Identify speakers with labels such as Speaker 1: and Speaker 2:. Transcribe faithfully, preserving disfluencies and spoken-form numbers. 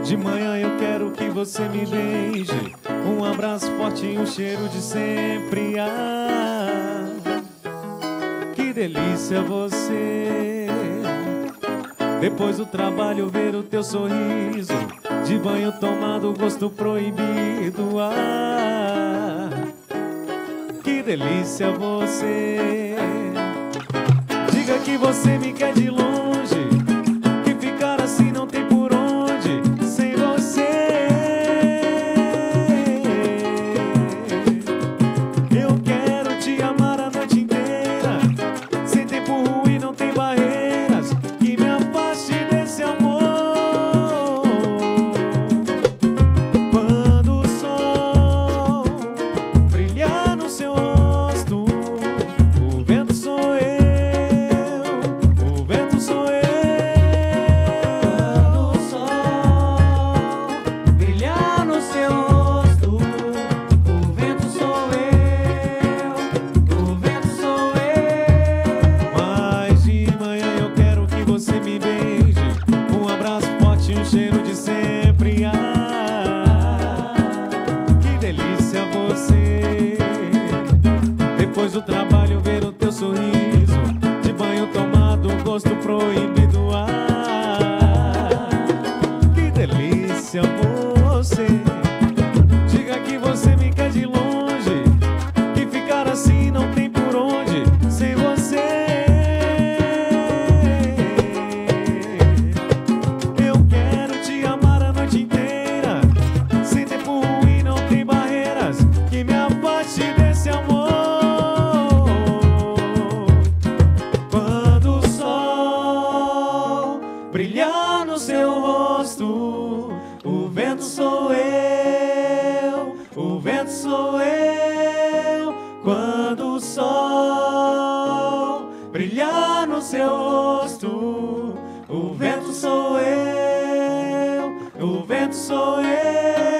Speaker 1: De manhã eu quero que você me beije, um abraço forte e um cheiro de sempre. Ah, que delícia você. Depois do trabalho ver o teu sorriso, de banho tomado, gosto proibido. Ah, que delícia você. Diga que você me quer de longe, que ficar assim não tem por onde sem você. Eu quero te amar a noite inteira, sem tempo ruim, não tem barreiras que me afaste desse amor. Quando o sol brilhar no seu rosto, o vento sou eu. Um cheiro de sempre. Ah, que delícia você. Depois do trabalho ver o teu sorriso, de banho tomado, gosto proibido. Ah, que delícia você. Diga que você me quer de longe, que ficar assim não tem por onde sem você. Desse amor. Quando o sol brilhar no seu rosto, o vento sou eu, o vento sou eu. Quando o sol brilhar no seu rosto, o vento sou eu, o vento sou eu.